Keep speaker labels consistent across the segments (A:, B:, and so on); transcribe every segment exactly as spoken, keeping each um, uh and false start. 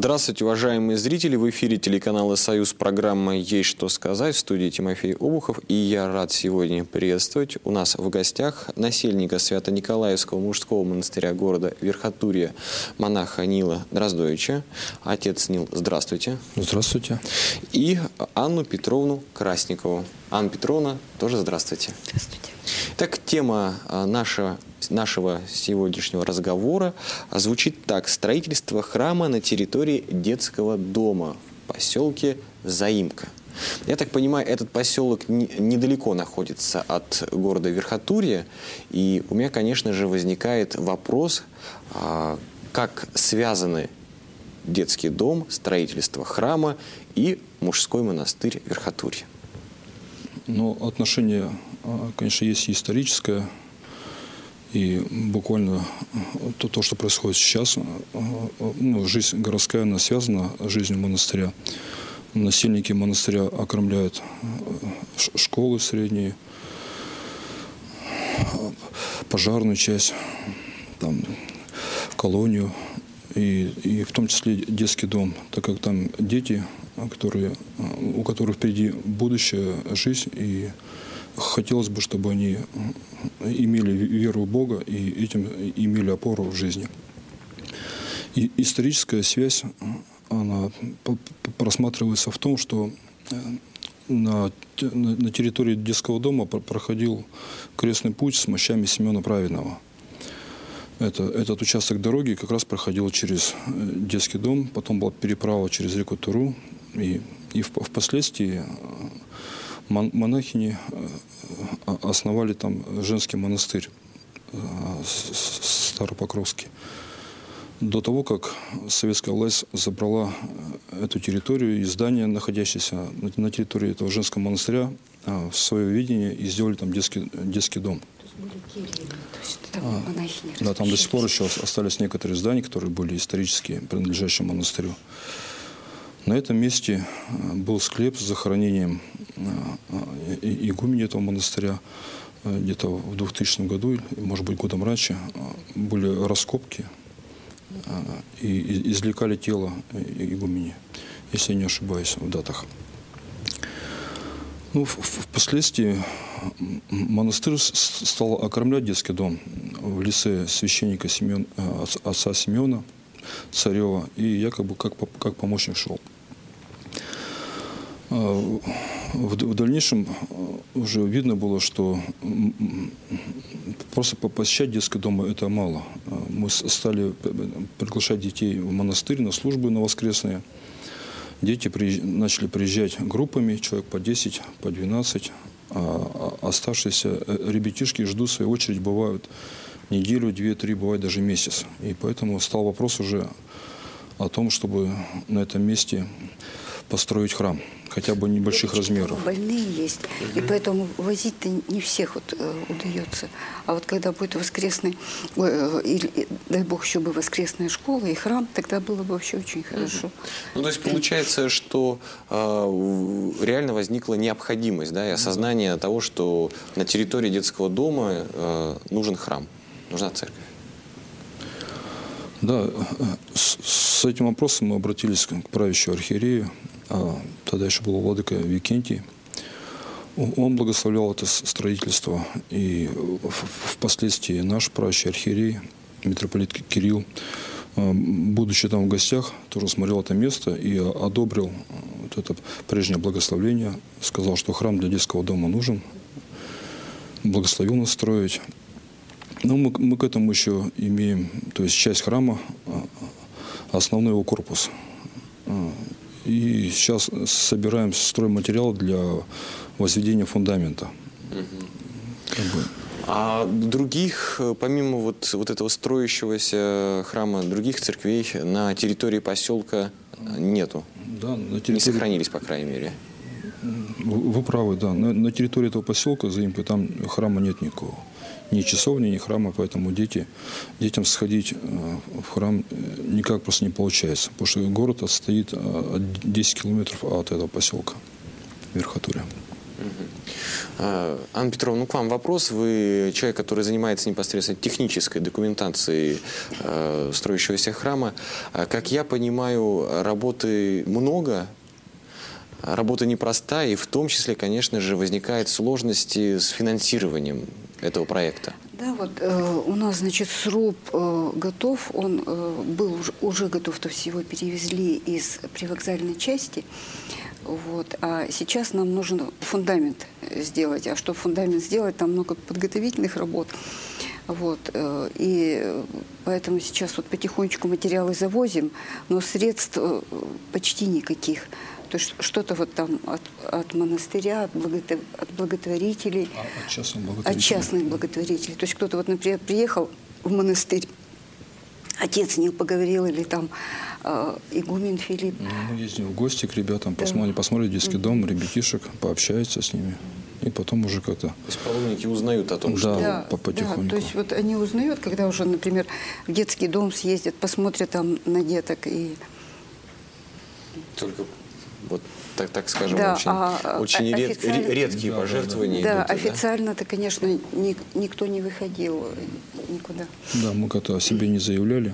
A: Здравствуйте, уважаемые зрители! В эфире телеканала «Союз», программа «Есть что сказать», в студии Тимофей Обухов. И я рад сегодня приветствовать у нас в гостях насельника Свято-Николаевского мужского монастыря города Верхотурья, монаха Нила Дроздовича. Отец Нил, здравствуйте.
B: Здравствуйте.
A: И Анну Петровну Красникову. Анна Петровна, тоже здравствуйте.
C: Здравствуйте.
A: Так, тема нашего, нашего сегодняшнего разговора звучит так. Строительство храма на территории детского дома в поселке Заимка. Я так понимаю, этот поселок не, недалеко находится от города Верхотурья. И у меня, конечно же, возникает вопрос, а, как связаны детский дом, строительство храма и мужской монастырь Верхотурья.
B: Ну, отношение, конечно, есть и историческое, и буквально то, то что происходит сейчас. Ну, жизнь городская, она связана с жизнью монастыря. Насельники монастыря окормляют школы средние, пожарную часть, там, колонию, и, и в том числе детский дом, так как там дети, которые, у которых впереди будущая жизнь, и хотелось бы, чтобы они имели веру в Бога и этим имели опору в жизни. И историческая связь, она просматривается в том, что на, на территории детского дома проходил крестный путь с мощами Симеона Праведного. Это, этот участок дороги как раз проходил через детский дом, потом была переправа через реку Туру, и, и впоследствии монахини основали там женский монастырь Старопокровский. До того, как советская власть забрала эту территорию и здание, находящееся на территории этого женского монастыря, в свое видение и сделали там детский, детский дом. А, да, там до сих пор еще остались некоторые здания, которые были исторические, принадлежащие монастырю. На этом месте был склеп с захоронением игумени этого монастыря. Где-то в двухтысячном году, может быть, годом раньше, были раскопки и извлекали тело игумени, если я не ошибаюсь в датах. Ну, впоследствии монастырь стал окормлять детский дом в лице священника Семен, отца Семена Царева, и якобы как, как помощник шел. В, в дальнейшем уже видно было, что просто посещать детский дом это мало. Мы стали приглашать детей в монастырь на службы на воскресные. Дети приезж... начали приезжать группами, человек по десять, по двенадцать, а оставшиеся ребятишки ждут свою очередь, бывают неделю, две, три, бывает даже месяц. И поэтому стал вопрос уже о том, чтобы на этом месте построить храм, хотя бы небольших размеров.
C: Больные есть, и поэтому возить-то не всех вот, э, удается. А вот когда будет воскресный, э, или, дай бог, еще бы воскресная школа и храм, тогда было бы вообще очень хорошо.
A: Ну, то есть получается, что э, реально возникла необходимость, да, и осознание того, что на территории детского дома э, нужен храм, нужна церковь.
B: Да, с, с этим вопросом мы обратились к правящему архиерею, а тогда еще был владыка Викентий. Он благословлял это строительство, и впоследствии наш правящий архиерей, митрополит Кирилл, будучи там в гостях, тоже смотрел это место и одобрил вот это прежнее благословение, сказал, что храм для детского дома нужен, благословил нас строить. Но мы, мы к этому еще имеем, то есть часть храма, основной его корпус. И сейчас собираем стройматериал для возведения фундамента.
A: Угу.
B: Как бы.
A: А других, помимо вот, вот этого строящегося храма, других церквей на территории поселка нету?
B: Да, на территории...
A: Не сохранились, по крайней мере.
B: Вы, вы правы, да. На, на территории этого поселка, Заимка, там храма нет никакого. Ни часовни, ни храма, поэтому дети, детям сходить в храм никак просто не получается. Потому что город отстоит десять километров от этого поселка Верхотурья.
A: Анна Петровна, ну к вам вопрос. Вы человек, который занимается непосредственно технической документацией э, строящегося храма. Как я понимаю, работы много, работа непростая, и в том числе, конечно же, возникают сложности с финансированием этого проекта.
C: Да, вот э, у нас, значит, сруб э, готов, он э, был уже, уже готов, то есть его перевезли из привокзальной части. Вот. А сейчас нам нужен фундамент сделать. А чтобы фундамент сделать, там много подготовительных работ. Вот. И поэтому сейчас вот потихонечку материалы завозим, но средств почти никаких. То есть что-то вот там от, от монастыря, от, благотв... от благотворителей,
B: а, от частных благотворителей.
C: От частных благотворителей. То есть кто-то вот, например, приехал в монастырь, отец не поговорил, или там э, игумен Филипп.
B: Ну, мы ездим в гости к ребятам, да. посмотрим, посмотрим детский mm-hmm. дом, ребятишек, пообщаются с ними. И потом уже как-то... То
A: есть паломники узнают о том,
B: да,
A: что...
C: Да,
B: потихоньку.
C: Да, то есть вот они узнают, когда уже, например, в детский дом съездят, посмотрят там на деток и...
A: Только вот так, так скажем,
C: да,
A: очень,
C: а,
A: очень ред,
C: официально...
A: редкие да, пожертвования.
C: Да,
A: идут,
C: официально-то, конечно, ни, никто не выходил никуда.
B: Да, мы как-то о себе не заявляли.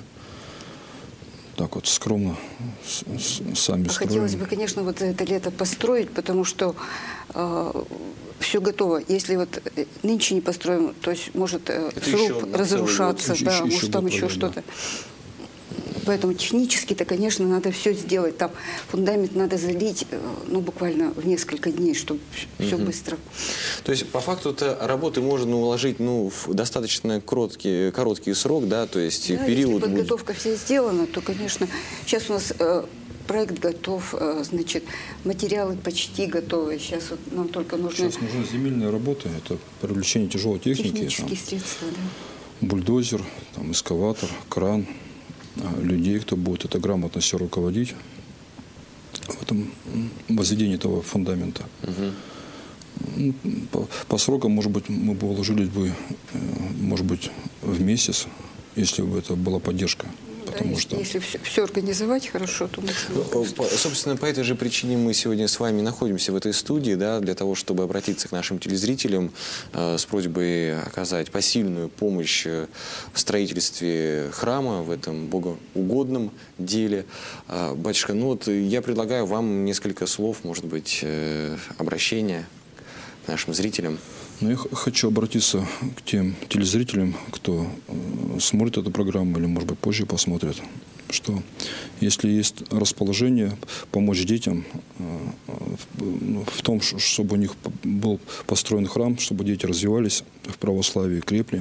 B: Так вот скромно с, с, сами
C: а
B: строим.
C: Хотелось бы, конечно, вот за это лето построить, потому что э, все готово. Если вот нынче не построим, то есть может э, сруб разрушаться,
B: еще,
C: да,
B: еще,
C: может
B: еще
C: там еще
B: пройдет,
C: что-то.
B: Да.
C: Поэтому технически-то, конечно, надо все сделать. Там фундамент надо залить, ну, буквально в несколько дней, чтобы все
A: угу.
C: быстро.
A: То есть, по факту-то работы можно уложить, ну, в достаточно короткий, короткий срок, да, то есть
C: да,
A: период...
C: если подготовка будет... вся сделана, то, конечно, сейчас у нас э, проект готов, э, значит, материалы почти готовы. Сейчас вот нам только нужно...
B: Сейчас нужны земельные работы, это привлечение тяжелой техники.
C: Технические
B: там,
C: средства, да.
B: Бульдозер, там, экскаватор, кран. Людей, кто будет это грамотно все руководить в этом возведении этого фундамента. Угу. По, по срокам, может быть, мы бы уложились бы, может быть, в месяц, если бы это была поддержка. Потому
C: да,
B: что...
C: Если все, все организовать хорошо, то можно...
A: По, собственно, по этой же причине мы сегодня с вами находимся в этой студии, да, для того, чтобы обратиться к нашим телезрителям э, с просьбой оказать посильную помощь в строительстве храма, в этом богоугодном деле. Э, батюшка, ну вот я предлагаю вам несколько слов, может быть, э, обращения к нашим зрителям.
B: Но я хочу обратиться к тем телезрителям, кто смотрит эту программу или, может быть, позже посмотрит, что если есть расположение помочь детям в том, чтобы у них был построен храм, чтобы дети развивались в православии, крепли,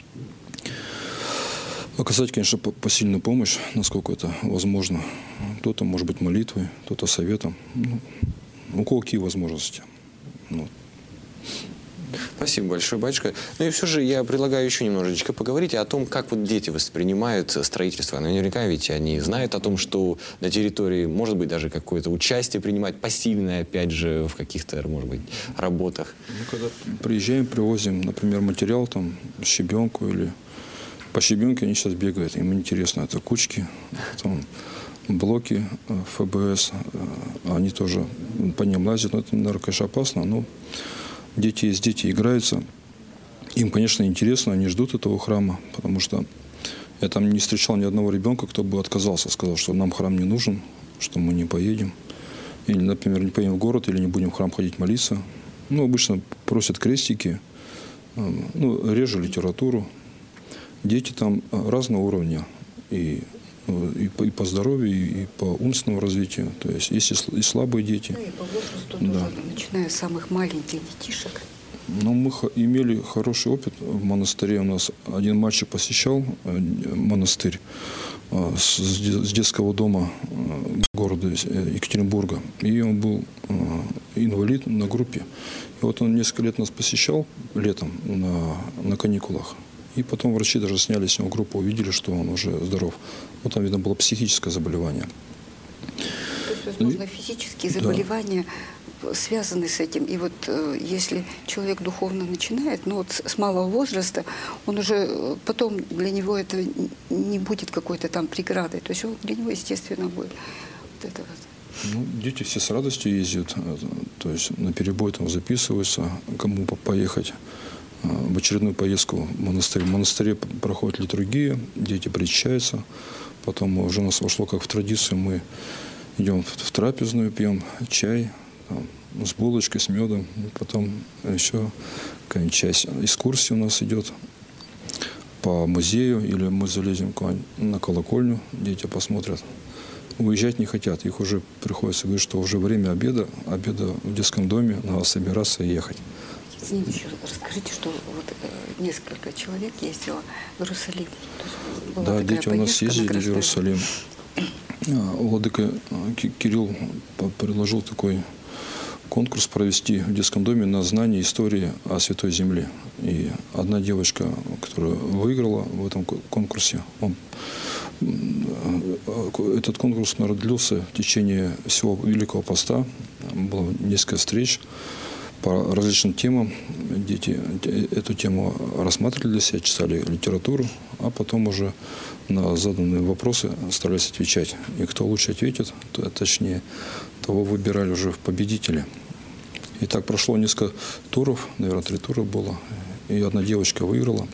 B: оказать, конечно, посильную помощь, насколько это возможно. Кто-то, может быть, молитвой, кто-то советом. Ну, у кого какие возможности. Ну,
A: Спасибо большое, батюшка. Ну и все же я предлагаю еще немножечко поговорить о том, как вот дети воспринимают строительство. Наверняка ведь они знают о том, что на территории может быть даже какое-то участие принимать посильное, опять же, в каких-то, может быть, работах.
B: Мы когда приезжаем, привозим, например, материал, там, щебенку или... По щебенке они сейчас бегают, им интересно, это кучки, там, блоки эф бэ эс, они тоже по ним лазят, но это, наверное, конечно, опасно, но дети есть дети, играются. Им, конечно, интересно, они ждут этого храма, потому что я там не встречал ни одного ребенка, кто бы отказался, сказал, что нам храм не нужен, что мы не поедем. Или, например, не поедем в город, или не будем в храм ходить молиться. Ну, обычно просят крестики, ну, реже литературу. Дети там разного уровня, и, и, по, и по здоровью, и по умственному развитию. То есть есть и слабые дети.
C: Да, и по возрасту
B: да.
C: тоже, начиная с самых маленьких детишек.
B: Но мы имели хороший опыт в монастыре. У нас один мальчик посещал монастырь с детского дома города Екатеринбурга. И он был инвалид на группе. И вот он несколько лет нас посещал летом на, на каникулах. И потом врачи даже сняли с него группу, увидели, что он уже здоров. Вот там, видно, было психическое заболевание.
C: То есть, возможно, физические заболевания да. связаны с этим. И вот э, если человек духовно начинает, ну вот с малого возраста, он уже потом для него это не будет какой-то там преградой. То есть он, для него, естественно, будет вот это вот.
B: Ну, дети все с радостью ездят, то есть на перебой там записываются, кому поехать в очередную поездку в монастырь. В монастыре проходит литургия, дети причащаются, потом уже у нас вошло как в традицию, мы идем в трапезную, пьем чай там, с булочкой, с медом, потом еще какая-нибудь часть экскурсии у нас идет по музею, или мы залезем на колокольню, дети посмотрят. Уезжать не хотят, их уже приходится говорить, что уже время обеда, обеда в детском доме, надо собираться и ехать.
C: Извините, расскажите, что вот э, несколько человек ездило в Иерусалим.
B: Да, дети у нас ездили в Иерусалим. Владыка Кирилл предложил такой конкурс провести в детском доме на знание истории о Святой Земле. И одна девочка, которая выиграла в этом конкурсе, он, этот конкурс длился в течение всего Великого Поста. Было несколько встреч по различным темам. Дети эту тему рассматривали для себя, читали литературу, а потом уже на заданные вопросы старались отвечать. И кто лучше ответит, то, точнее, того выбирали уже в победителя. И так прошло несколько туров, наверное, три тура было. И одна девочка выиграла.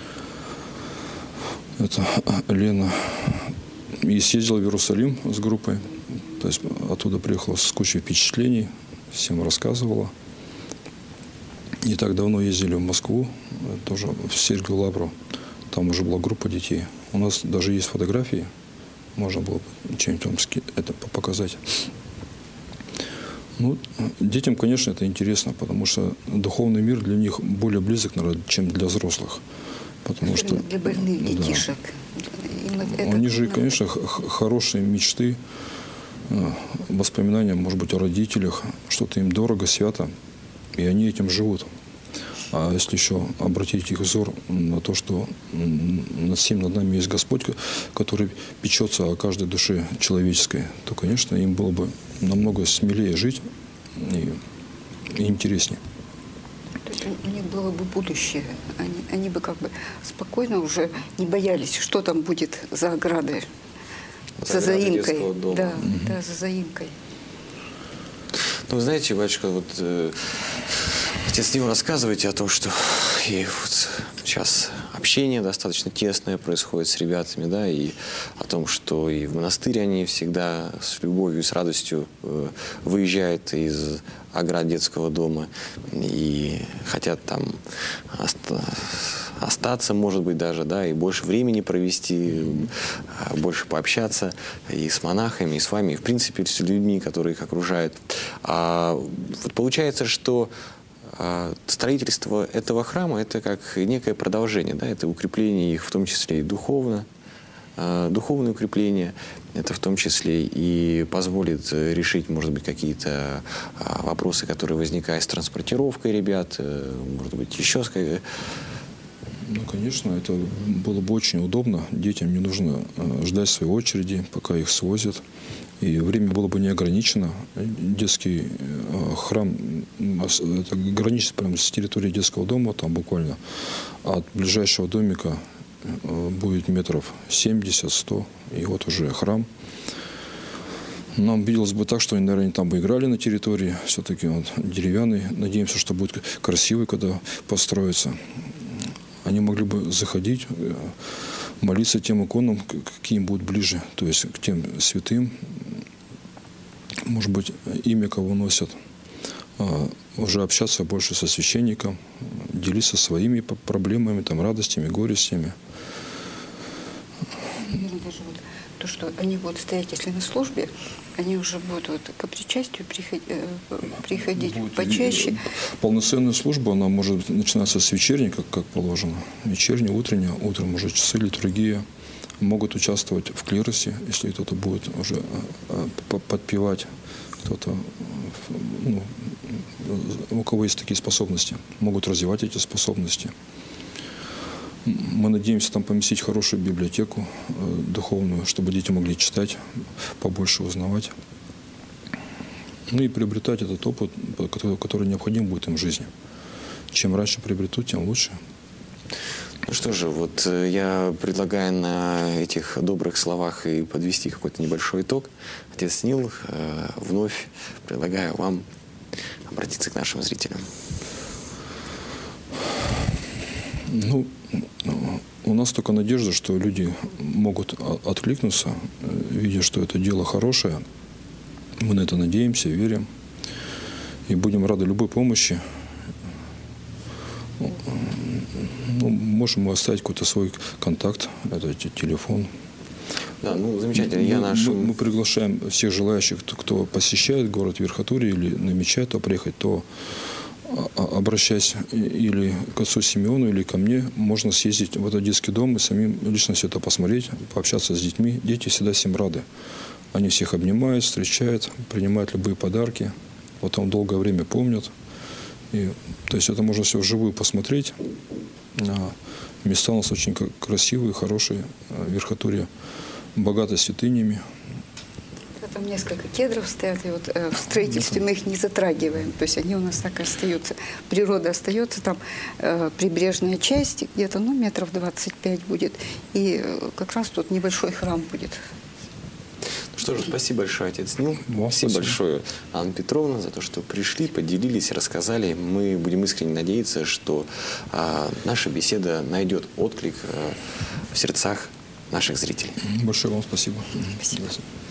B: Это Лена. И съездила в Иерусалим с группой. То есть оттуда приехала с кучей впечатлений, всем рассказывала. Не так давно ездили в Москву, тоже в Сергию Лавру. Там уже была группа детей. У нас даже есть фотографии. Можно было чем-нибудь вам это показать. Ну, детям, конечно, это интересно, потому что духовный мир для них более близок, наверное, чем для взрослых. Потому что
C: для больных детишек.
B: Да. У них же, конечно, хорошие мечты, воспоминания, может быть, о родителях, что-то им дорого, свято, и они этим живут. А если еще обратить их взор на то, что над всем над нами есть Господь, который печется о каждой душе человеческой, то, конечно, им было бы намного смелее жить и, и интереснее.
C: То есть у них было бы будущее. Они, они бы как бы спокойно уже не боялись, что там будет за оградой, за заимкой. Да, угу. да, за заимкой.
A: Ну, знаете, батюшка, вот э, отец Нил, рассказываете о том, что и вот сейчас общение достаточно тесное происходит с ребятами, да, и о том, что и в монастырь они всегда с любовью, с радостью э, выезжают из оград детского дома и хотят там оста- остаться, может быть, даже, да, и больше времени провести, больше пообщаться и с монахами, и с вами, и, в принципе, с людьми, которые их окружают. А вот получается, что а, строительство этого храма – это как некое продолжение, да, это укрепление их, в том числе и духовно, а, духовное укрепление, это в том числе и позволит решить, может быть, какие-то а, вопросы, которые возникают с транспортировкой ребят, может быть, еще с...
B: Ну, конечно, это было бы очень удобно. Детям не нужно ждать своей очереди, пока их свозят. И время было бы не ограничено. Детский храм это граничит прямо с территорией детского дома, там буквально от ближайшего домика будет метров семьдесят-сто, и вот уже храм. Нам виделось бы так, что они, наверное, там бы играли на территории, все-таки он деревянный. Надеемся, что будет красивый, когда построится. Они могли бы заходить, молиться тем иконам, какие им будут ближе, то есть к тем святым, может быть, имя кого носят, уже общаться больше со священником, делиться своими проблемами, там, радостями, горестями.
C: Наверное, даже вот то, что они будут стоять, если на службе, они уже будут вот к причастию приходить, приходить будет почаще.
B: Полноценная служба, она может начинаться с вечерней, как, как положено. Вечерняя, утренняя, утром уже часы, литургия. Могут участвовать в клиросе, если кто-то будет уже подпевать, кто-то, ну, у кого есть такие способности, могут развивать эти способности. Мы надеемся там поместить хорошую библиотеку э, духовную, чтобы дети могли читать, побольше узнавать. Ну и приобретать этот опыт, который, который необходим будет им в жизни. Чем раньше приобретут, тем лучше.
A: Ну что же, вот э, я предлагаю на этих добрых словах и подвести какой-то небольшой итог. Отец Нил, э, вновь предлагаю вам обратиться к нашим зрителям.
B: Ну, у нас только надежда, что люди могут откликнуться, видя, что это дело хорошее. Мы на это надеемся, верим и будем рады любой помощи. Ну, можем мы оставить какой-то свой контакт, это телефон.
A: Да, ну замечательно.
B: Мы,
A: Я нашим...
B: мы, мы приглашаем всех желающих, кто, кто посещает город Верхотурье или намечает то приехать, то обращаясь или к отцу Симеону, или ко мне, можно съездить в этот детский дом и самим лично все это посмотреть, пообщаться с детьми. Дети всегда всем рады. Они всех обнимают, встречают, принимают любые подарки, потом долгое время помнят. И, то есть это можно все вживую посмотреть. Места у нас очень красивые, хорошие, Верхотурье богато святынями.
C: Там несколько кедров стоят, и вот э, в строительстве мы их не затрагиваем. То есть они у нас так и остаются. Природа остается, там э, прибрежная часть, где-то ну, метров двадцать пять будет. И э, как раз тут небольшой храм будет.
A: Ну что же, спасибо большое, отец Нил.
B: Вам
A: спасибо,
B: спасибо
A: большое, Анна Петровна, за то, что пришли, поделились, рассказали. Мы будем искренне надеяться, что а, наша беседа найдет отклик а, в сердцах наших зрителей.
B: Большое вам спасибо.
C: Спасибо.